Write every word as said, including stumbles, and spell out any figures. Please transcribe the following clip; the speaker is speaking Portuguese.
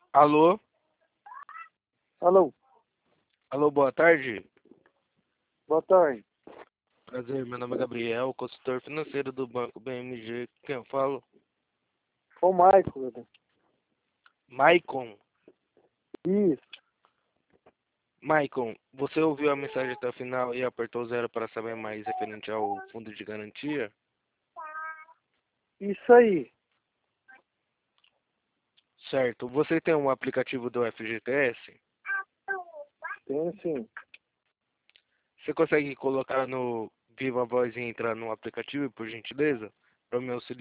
Alô? Alô, Alô, boa tarde. boa tarde. Prazer, meu nome é Gabriel, consultor financeiro do Banco B M G. Quem eu falo? Ô, Michael, velho. Maicon. Isso, Maicon, você ouviu a mensagem até o final e apertou zero para saber mais referente ao fundo de garantia? isso aí. Certo. Você tem um aplicativo do F G T S? Tem sim. Você consegue colocar no Viva Voz e entrar no aplicativo, por gentileza? Para me auxiliar.